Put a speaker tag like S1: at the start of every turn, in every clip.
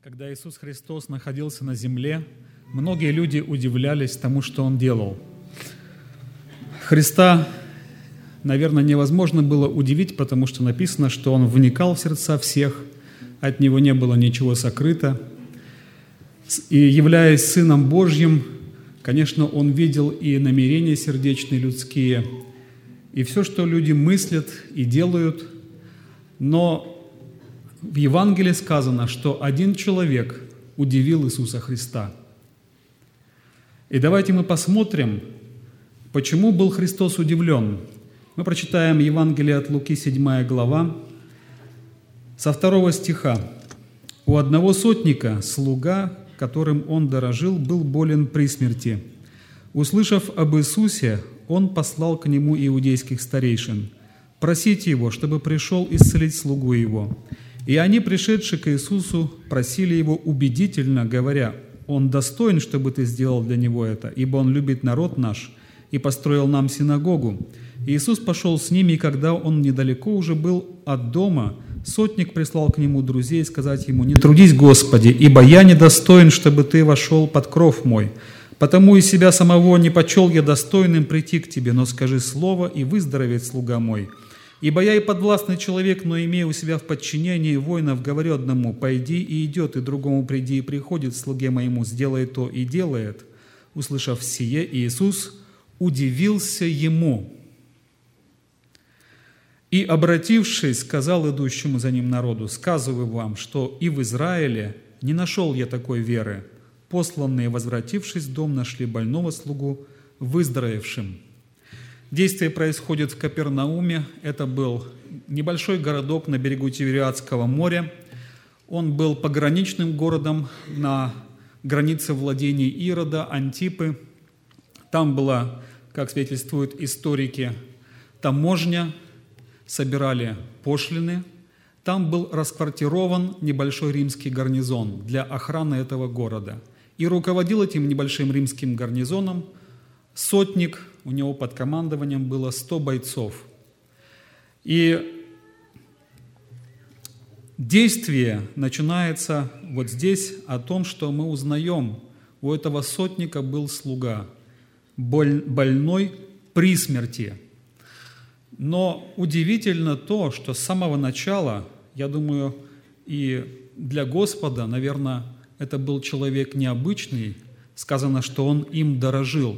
S1: Когда Иисус Христос находился на земле, многие люди удивлялись тому, что Он делал. Христа, наверное, невозможно было удивить, потому что написано, что Он вникал в сердца всех, от Него не было ничего сокрыто. И являясь Сыном Божьим, конечно, Он видел и намерения сердечные людские, и все, что люди мыслят и делают, но в Евангелии сказано, что один человек удивил Иисуса Христа. И давайте мы посмотрим, почему был Христос удивлен. Мы прочитаем Евангелие от Луки, 7 глава, со 2 стиха. «У одного сотника слуга, которым он дорожил, был болен при смерти. Услышав об Иисусе, он послал к нему иудейских старейшин, просить его, чтобы пришел исцелить слугу его. И они, пришедшие к Иисусу, просили его убедительно, говоря: «Он достоин, чтобы ты сделал для него это, ибо он любит народ наш и построил нам синагогу». И Иисус пошел с ними, и когда он недалеко уже был от дома, сотник прислал к нему друзей сказать ему: «Не трудись, Господи, ибо я недостоин, чтобы ты вошел под кров мой. Потому и себя самого не почел я достойным прийти к тебе, но скажи слово, и выздоровеет слуга мой. Ибо я и подвластный человек, но имея у себя в подчинении воинов, говорю одному: пойди, и идет, и другому: приди, и приходит, слуге моему: сделай то, и делает». Услышав сие, Иисус удивился ему и, обратившись, сказал идущему за ним народу: «Сказываю вам, что и в Израиле не нашел я такой веры». Посланные, возвратившись в дом, нашли больного слугу выздоровевшим. Действие происходит в Капернауме. Это был небольшой городок на берегу Тивериадского моря. Он был пограничным городом на границе владений Ирода, Антипы. Там была, как свидетельствуют историки, таможня, собирали пошлины. Там был расквартирован небольшой римский гарнизон для охраны этого города. И руководил этим небольшим римским гарнизоном сотник, у него под командованием было 100 бойцов. И действие начинается вот здесь о том, что мы узнаем: у этого сотника был слуга, больной при смерти. Но удивительно то, что с самого начала, я думаю, и для Господа, наверное, это был человек необычный, сказано, что он им дорожил.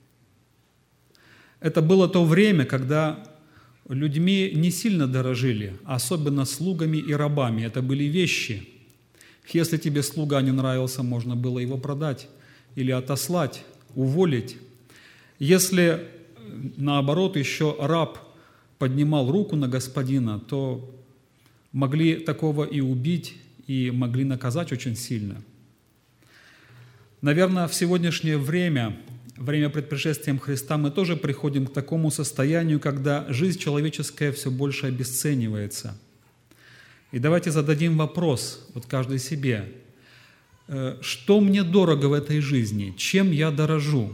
S1: Это было то время, когда людьми не сильно дорожили, особенно слугами и рабами. Это были вещи. Если тебе слуга не нравился, можно было его продать или отослать, уволить. Если, наоборот, еще раб поднимал руку на господина, то могли такого и убить, и могли наказать очень сильно. Наверное, в сегодняшнее время пред пришествием Христа, мы тоже приходим к такому состоянию, когда жизнь человеческая все больше обесценивается. И давайте зададим вопрос, вот каждый себе: что мне дорого в этой жизни? Чем я дорожу?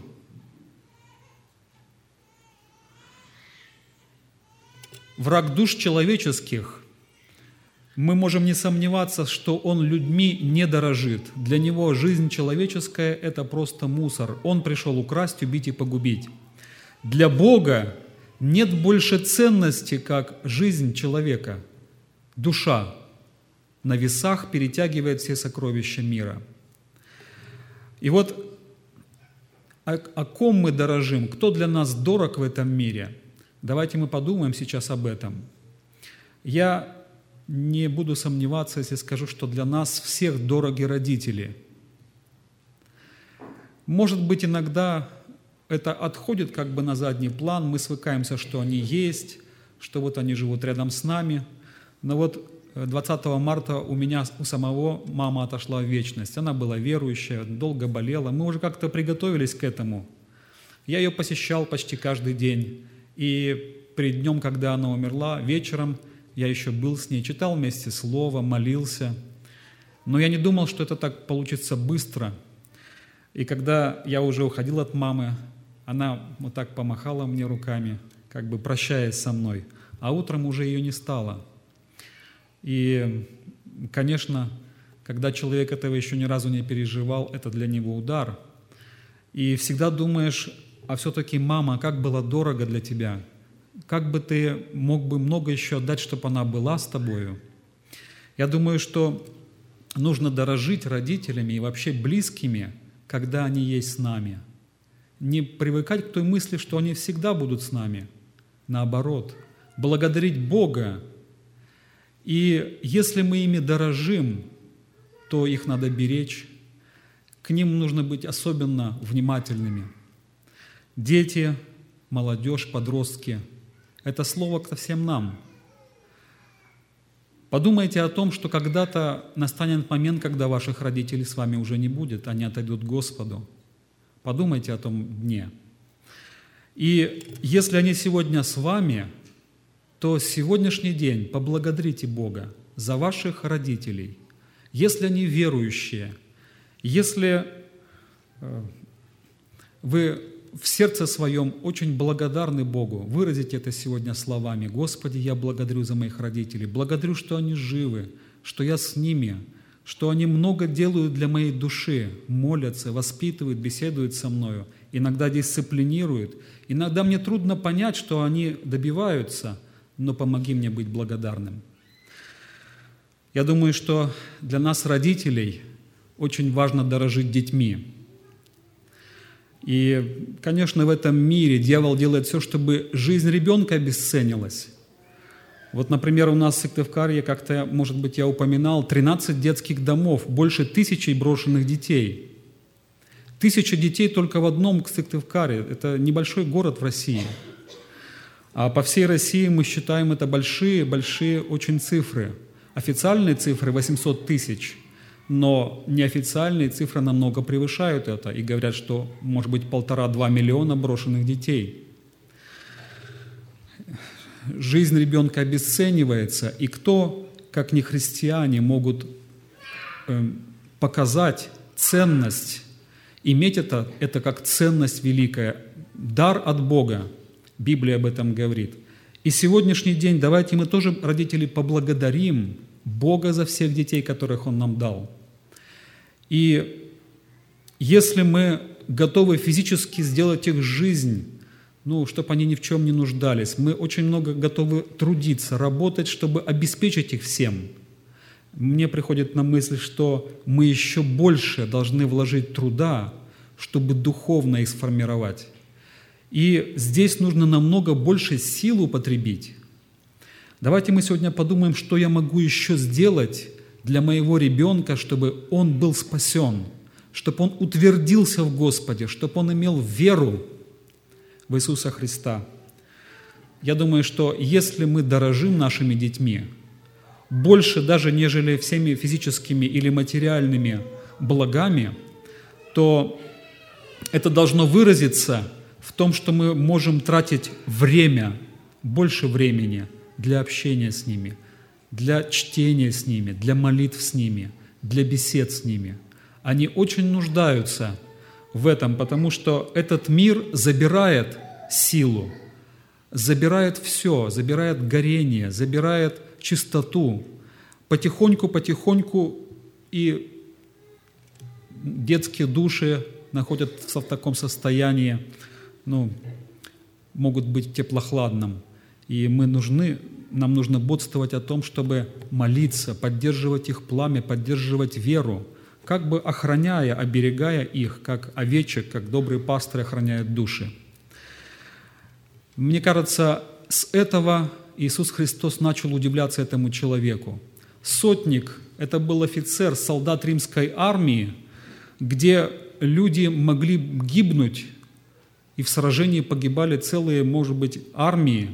S1: Враг душ человеческих, мы можем не сомневаться, что он людьми не дорожит. Для него жизнь человеческая – это просто мусор. Он пришел украсть, убить и погубить. Для Бога нет больше ценности, как жизнь человека. Душа на весах перетягивает все сокровища мира. И вот о ком мы дорожим, кто для нас дорог в этом мире? Давайте мы подумаем сейчас об этом. Я не буду сомневаться, если скажу, что для нас всех дороги родители. Может быть, иногда это отходит как бы на задний план, мы свыкаемся, что они есть, что вот они живут рядом с нами. Но вот 20 марта у самого мама отошла в вечность. Она была верующая, долго болела. Мы уже как-то приготовились к этому. Я ее посещал почти каждый день. И перед днем, когда она умерла, вечером я еще был с ней, читал вместе Слово, молился. Но я не думал, что это так получится быстро. И когда я уже уходил от мамы, она вот так помахала мне руками, как бы прощаясь со мной. А утром уже ее не стало. И, конечно, Когда человек этого еще ни разу не переживал, это для него удар. И всегда думаешь, а все-таки мама, как было дорого для тебя, как бы ты мог бы много еще отдать, чтобы она была с тобою. Я думаю, что нужно дорожить родителями и вообще близкими, когда они есть с нами. Не привыкать к той мысли, что они всегда будут с нами. Наоборот, благодарить Бога. И если мы ими дорожим, то их надо беречь. К ним нужно быть особенно внимательными. Дети, молодежь, подростки – это слово ко всем нам. Подумайте о том, что когда-то настанет момент, когда ваших родителей с вами уже не будет, они отойдут к Господу. Подумайте о том дне. И если они сегодня с вами, то сегодняшний день поблагодарите Бога за ваших родителей. Если они верующие, если вы в сердце своем очень благодарны Богу, выразите это сегодня словами: «Господи, я благодарю за моих родителей, благодарю, что они живы, что я с ними, что они много делают для моей души, молятся, воспитывают, беседуют со мною, иногда дисциплинируют. Иногда мне трудно понять, что они добиваются, но помоги мне быть благодарным». Я думаю, что для нас, родителей, очень важно дорожить детьми. И, конечно, в этом мире дьявол делает все, чтобы жизнь ребенка обесценилась. Вот, например, у нас в Сыктывкаре, как-то, может быть, я упоминал, 13 детских домов, больше 1000 брошенных детей. 1000 детей только в одном Сыктывкаре. Это небольшой город в России. А по всей России мы считаем это большие очень цифры. Официальные цифры 800 тысяч, но неофициальные цифры намного превышают это и говорят, что может быть 1,5–2 миллиона брошенных детей. Жизнь ребенка обесценивается, и кто, как не христиане, могут показать ценность, иметь это как ценность великая, дар от Бога. Библия об этом говорит. И сегодняшний день давайте мы тоже, родители, поблагодарим Бога за всех детей, которых Он нам дал. И если мы готовы физически сделать их жизнь, чтобы они ни в чем не нуждались, мы очень много готовы трудиться, работать, чтобы обеспечить их всем. Мне приходит на мысль, что мы еще больше должны вложить труда, чтобы духовно их сформировать. И здесь нужно намного больше сил употребить. Давайте мы сегодня подумаем, что я могу еще сделать для моего ребенка, чтобы он был спасен, чтобы он утвердился в Господе, чтобы он имел веру в Иисуса Христа. Я думаю, что если мы дорожим нашими детьми, больше даже, нежели всеми физическими или материальными благами, то это должно выразиться в том, что мы можем тратить время, больше времени для общения с ними, для чтения с ними, для молитв с ними, для бесед с ними. Они очень нуждаются в этом, потому что этот мир забирает силу, забирает все, забирает горение, забирает чистоту. Потихоньку и детские души находятся в таком состоянии, могут быть теплохладным. И нам нужно бодствовать о том, чтобы молиться, поддерживать их пламя, поддерживать веру, как бы охраняя, оберегая их, как овечек, как добрый пастырь охраняет души. Мне кажется, с этого Иисус Христос начал удивляться этому человеку. Сотник – это был офицер, солдат римской армии, где люди могли гибнуть, и в сражении погибали целые, может быть, армии.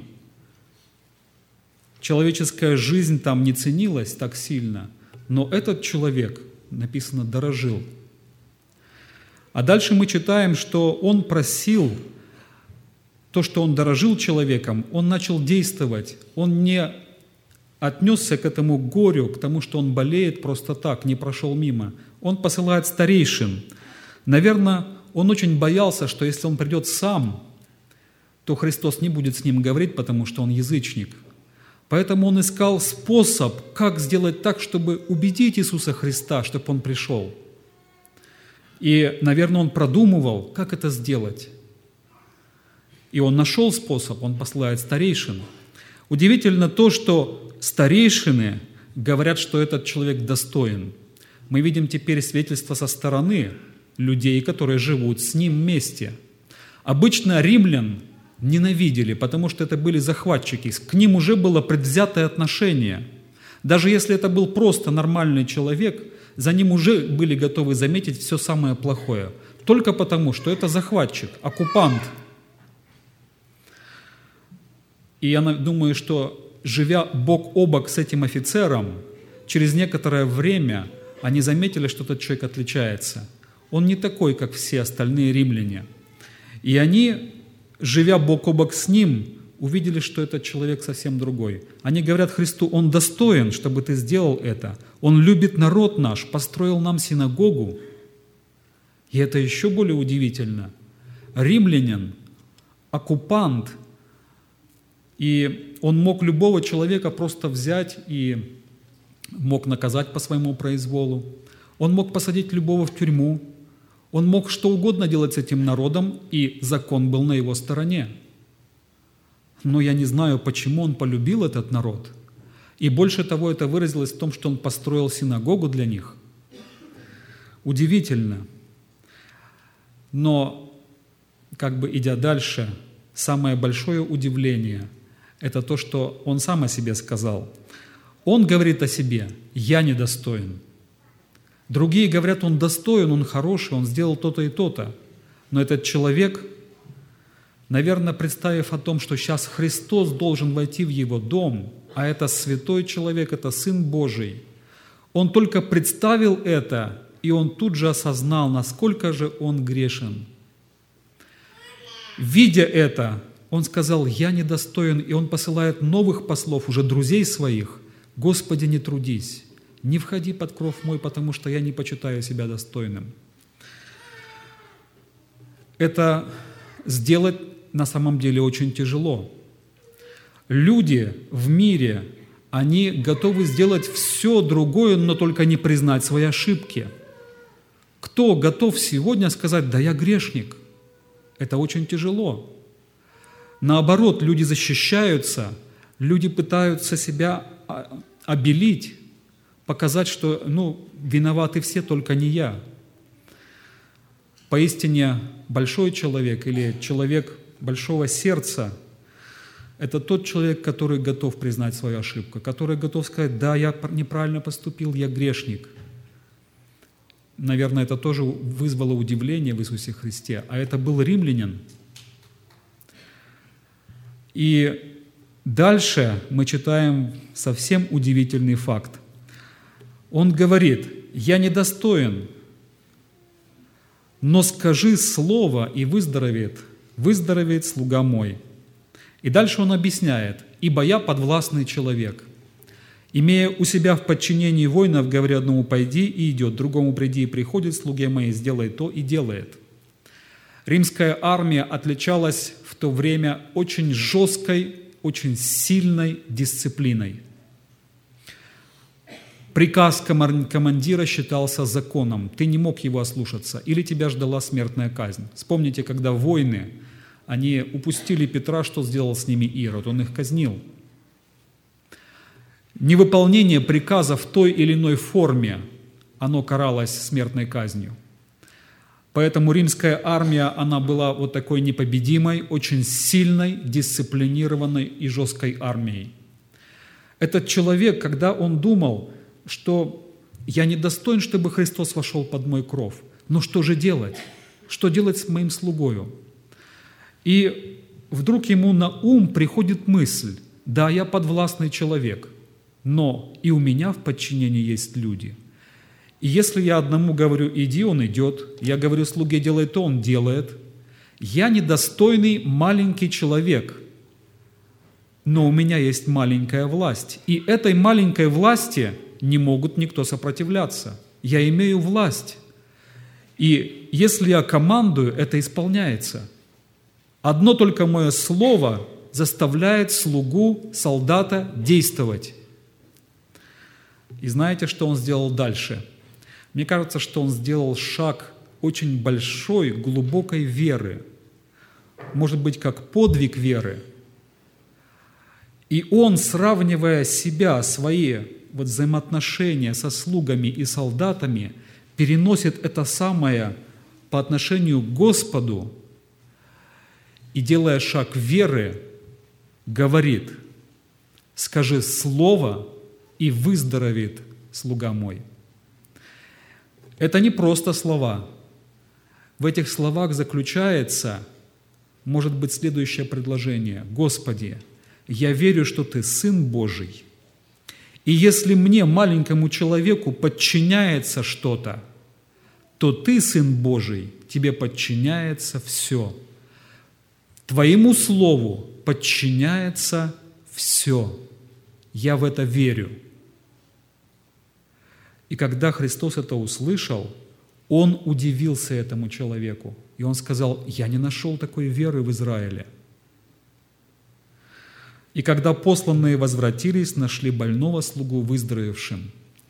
S1: Человеческая жизнь там не ценилась так сильно, но этот человек, написано, дорожил. А дальше мы читаем, что он просил, то, что он дорожил человеком, он начал действовать. Он не отнесся к этому горю, к тому, что он болеет просто так, не прошел мимо. Он посылает старейшин. Наверное, он очень боялся, что если он придет сам, то Христос не будет с ним говорить, потому что он язычник. Поэтому он искал способ, как сделать так, чтобы убедить Иисуса Христа, чтобы он пришел. И, наверное, он продумывал, как это сделать. И он нашел способ, он посылает старейшин. Удивительно то, что старейшины говорят, что этот человек достоин. Мы видим теперь свидетельство со стороны людей, которые живут с ним вместе. Обычно римлян ненавидели, потому что это были захватчики. К ним уже было предвзятое отношение. Даже если это был просто нормальный человек, за ним уже были готовы заметить все самое плохое. Только потому, что это захватчик, оккупант. И я думаю, что, живя бок о бок с этим офицером, через некоторое время они заметили, что этот человек отличается. Он не такой, как все остальные римляне. И они, живя бок о бок с ним, увидели, что этот человек совсем другой. Они говорят Христу: «Он достоин, чтобы ты сделал это. Он любит народ наш, построил нам синагогу». И это еще более удивительно. Римлянин, оккупант, и он мог любого человека просто взять и мог наказать по своему произволу. Он мог посадить любого в тюрьму. Он мог что угодно делать с этим народом, и закон был на его стороне. Но я не знаю, почему он полюбил этот народ. И больше того, это выразилось в том, что он построил синагогу для них. Удивительно. Но, идя дальше, самое большое удивление – это то, что он сам о себе сказал. Он говорит о себе: «Я недостоин». Другие говорят: он достоин, он хороший, он сделал то-то и то-то. Но этот человек, наверное, представив о том, что сейчас Христос должен войти в его дом, а это святой человек, это Сын Божий, он только представил это, и он тут же осознал, насколько же он грешен. Видя это, он сказал: «Я недостоин», и он посылает новых послов, уже друзей своих: «Господи, не трудись, не входи под кров мой, потому что я не почитаю себя достойным». Это сделать на самом деле очень тяжело. Люди в мире, они готовы сделать все другое, но только не признать свои ошибки. Кто готов сегодня сказать: «Да, я грешник»? Это очень тяжело. Наоборот, люди защищаются, люди пытаются себя обелить, показать, что виноваты все, только не я. Поистине, большой человек или человек большого сердца – это тот человек, который готов признать свою ошибку, который готов сказать: «Да, я неправильно поступил, я грешник». Наверное, это тоже вызвало удивление в Иисусе Христе. А это был римлянин. И дальше мы читаем совсем удивительный факт. Он говорит: «Я недостоин, но скажи слово, и выздоровеет слуга мой». И дальше он объясняет: «Ибо я подвластный человек. Имея у себя в подчинении воинов, говорю одному: пойди, и идет, другому: приди, и приходит, слуге моей: сделай то, и делает». Римская армия отличалась в то время очень жесткой, очень сильной дисциплиной. Приказ командира считался законом, ты не мог его ослушаться, или тебя ждала смертная казнь. Вспомните, когда воины, они упустили Петра, что сделал с ними Ирод, он их казнил. Невыполнение приказа в той или иной форме, оно каралось смертной казнью. Поэтому римская армия, она была вот такой непобедимой, очень сильной, дисциплинированной и жесткой армией. Этот человек, когда он думал, что я недостоин, чтобы Христос вошел под мой кров, но что же делать? Что делать с моим слугою? И вдруг ему на ум приходит мысль: да, я подвластный человек, но и у меня в подчинении есть люди. И если я одному говорю: иди, он идет, я говорю слуге: делай то, он делает. Я недостойный маленький человек, но у меня есть маленькая власть. И этой маленькой власти не могут никто сопротивляться. Я имею власть. И если я командую, это исполняется. Одно только мое слово, заставляет слугу, солдата действовать. И знаете, что он сделал дальше? Мне кажется, что он сделал шаг очень большой, глубокой веры. Может быть, как подвиг веры. И он, сравнивая себя, свои взаимоотношения со слугами и солдатами, переносит это самое по отношению к Господу и, делая шаг веры, говорит: «Скажи слово, и выздоровеет слуга мой». Это не просто слова. В этих словах заключается, может быть, следующее предложение: «Господи, я верю, что Ты Сын Божий, и если мне, маленькому человеку, подчиняется что-то, то Ты, Сын Божий, Тебе подчиняется все. Твоему Слову подчиняется все. Я в это верю». И когда Христос это услышал, Он удивился этому человеку. И Он сказал: «Я не нашел такой веры в Израиле». И когда посланные возвратились, нашли больного слугу выздоровевшим.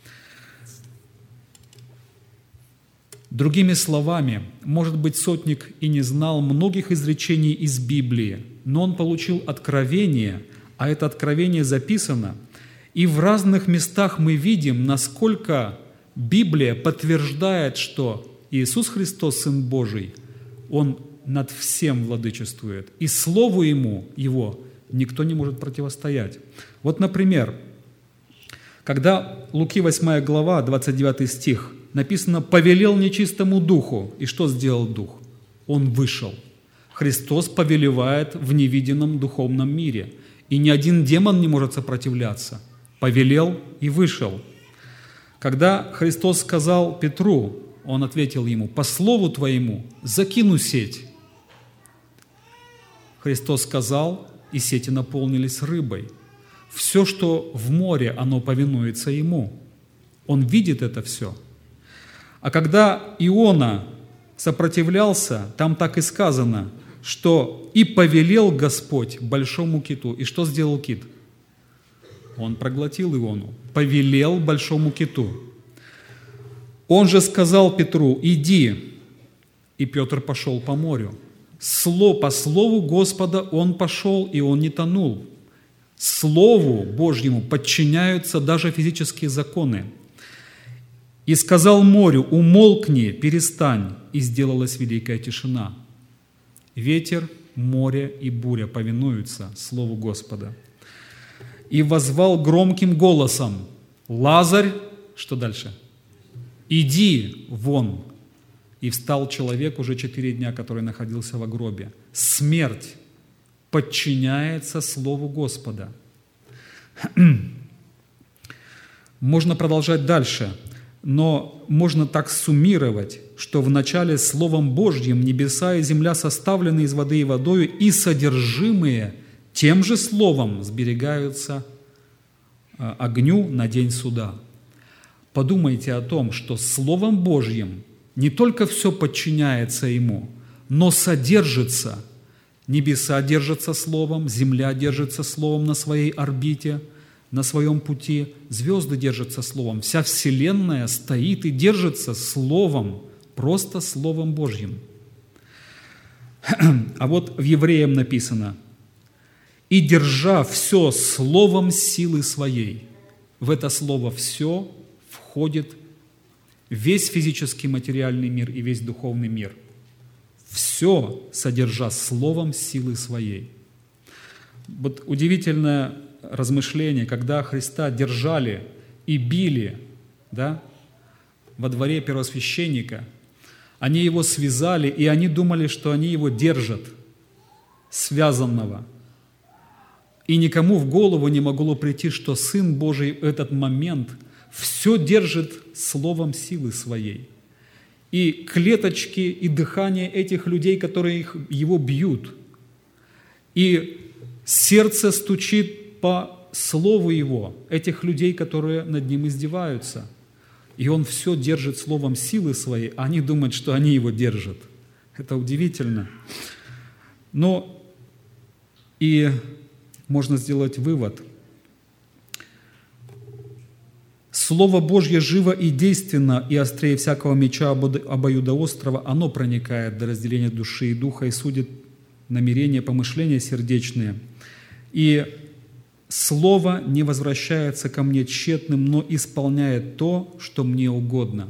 S1: Другими словами, может быть, сотник и не знал многих изречений из Библии, но он получил откровение, а это откровение записано. И в разных местах мы видим, насколько Библия подтверждает, что Иисус Христос, Сын Божий, Он над всем владычествует, и Слову Его никто не может противостоять. Вот, например, когда Луки 8 глава, 29 стих, написано: «Повелел нечистому духу». И что сделал дух? Он вышел. Христос повелевает в невидимом духовном мире. И ни один демон не может сопротивляться. Повелел и вышел. Когда Христос сказал Петру, Он ответил ему: «По слову твоему закину сеть». Христос сказал, и сети наполнились рыбой. Все, что в море, оно повинуется Ему. Он видит это все. А когда Иона сопротивлялся, там так и сказано, что «и повелел Господь большому киту». И что сделал кит? Он проглотил Иону. Повелел большому киту. Он же сказал Петру: «Иди». И Петр пошел по морю. По слову Господа он пошел, и он не тонул. Слову Божьему подчиняются даже физические законы. «И сказал морю: умолкни, перестань, и сделалась великая тишина». Ветер, море и буря повинуются слову Господа. «И воззвал громким голосом: Лазарь», что дальше? «Иди вон». И встал человек уже 4 дня, который находился в гробе. Смерть подчиняется слову Господа. Можно продолжать дальше, но можно так суммировать, что вначале Словом Божьим небеса и земля составлены из воды и водою, и содержимые тем же Словом сберегаются огню на день суда. Подумайте о том, что Словом Божьим не только все подчиняется Ему, но содержится. Небеса держатся Словом, земля держится Словом на своей орбите, на своем пути, звезды держатся Словом. Вся Вселенная стоит и держится Словом, просто Словом Божьим. А вот в Евреям написано: «И держа все словом силы своей». В это слово «все» входит весь физический материальный мир и весь духовный мир. Все содержа словом силы своей. Вот удивительное размышление, когда Христа держали и били, да, во дворе первосвященника, они Его связали, и они думали, что они Его держат, связанного. И никому в голову не могло прийти, что Сын Божий в этот момент все держит словом силы своей. И клеточки, и дыхание этих людей, которые Его бьют, и сердце стучит по слову Его, этих людей, которые над Ним издеваются. И Он все держит словом силы своей, а они думают, что они Его держат. Это удивительно. Но И можно сделать вывод. Слово Божье живо и действенно, и острее всякого меча обоюдоострого, оно проникает до разделения души и духа и судит намерения, помышления сердечные. И Слово не возвращается ко мне тщетным, но исполняет то, что мне угодно.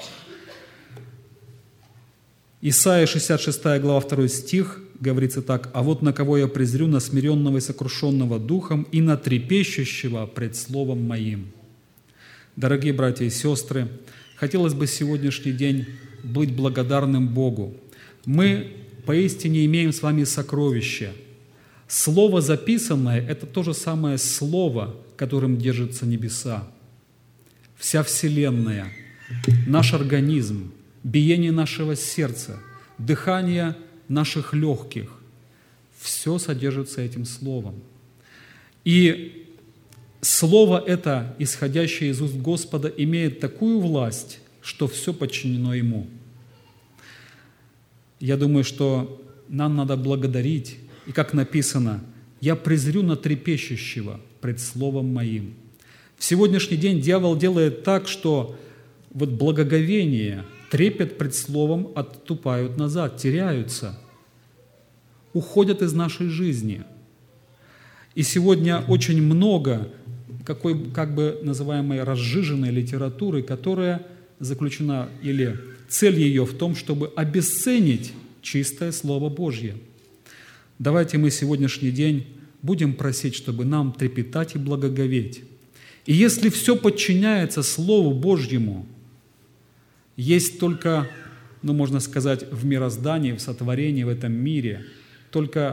S1: Исайя 66 глава 2 стих говорится так: «А вот на кого я презрю, на смиренного и сокрушенного духом, и на трепещущего пред словом моим». Дорогие братья и сестры, хотелось бы сегодняшний день быть благодарным Богу. Мы поистине имеем с вами сокровище. Слово записанное – это то же самое слово, которым держатся небеса. Вся Вселенная, наш организм, биение нашего сердца, дыхание наших легких – все содержится этим словом. И слово это, исходящее из уст Господа, имеет такую власть, что все подчинено Ему. Я думаю, что нам надо благодарить, и как написано: «Я презрю на трепещущего пред словом моим». В сегодняшний день дьявол делает так, что вот благоговение, трепет пред словом отступают назад, теряются, уходят из нашей жизни. И сегодня очень много как бы называемой разжиженной литературы, которая заключена, или цель ее в том, чтобы обесценить чистое Слово Божье. Давайте мы сегодняшний день будем просить, чтобы нам трепетать и благоговеть. И если все подчиняется Слову Божьему, есть только, можно сказать, в мироздании, в сотворении, в этом мире, только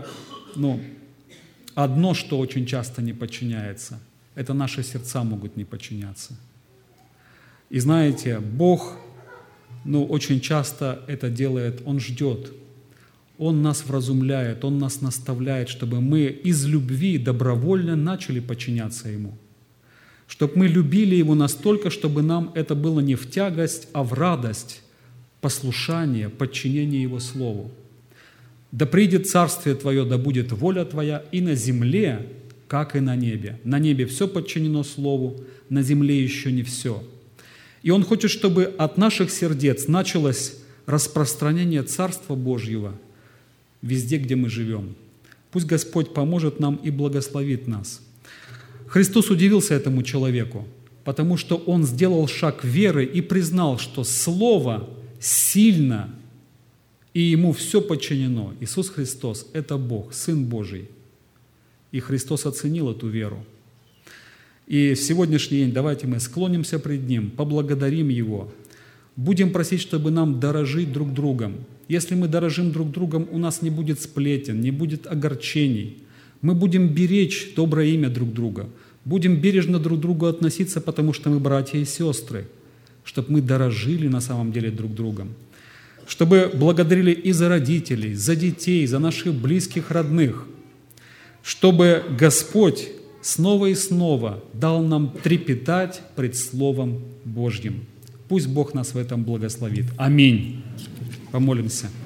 S1: одно, что очень часто не подчиняется, это наши сердца могут не подчиняться. И знаете, Бог, очень часто это делает, Он ждет, Он нас вразумляет, Он нас наставляет, чтобы мы из любви добровольно начали подчиняться Ему. Чтобы мы любили Его настолько, чтобы нам это было не в тягость, а в радость, послушание, подчинение Его Слову. «Да придет Царствие Твое, да будет воля Твоя и на земле, как и на небе». На небе все подчинено Слову, на земле еще не все. И Он хочет, чтобы от наших сердец началось распространение Царства Божьего везде, где мы живем. Пусть Господь поможет нам и благословит нас. Христос удивился этому человеку, потому что он сделал шаг веры и признал, что Слово сильно, и Ему все подчинено. Иисус Христос – это Бог, Сын Божий. И Христос оценил эту веру. И в сегодняшний день давайте мы склонимся пред Ним, поблагодарим Его, будем просить, чтобы нам дорожить друг другом. Если мы дорожим друг другом, у нас не будет сплетен, не будет огорчений. Мы будем беречь доброе имя друг друга, будем бережно друг к другу относиться, потому что мы братья и сестры, чтобы мы дорожили на самом деле друг другом, чтобы благодарили и за родителей, за детей, за наших близких, родных, чтобы Господь снова и снова дал нам трепетать пред Словом Божьим. Пусть Бог нас в этом благословит. Аминь. Помолимся.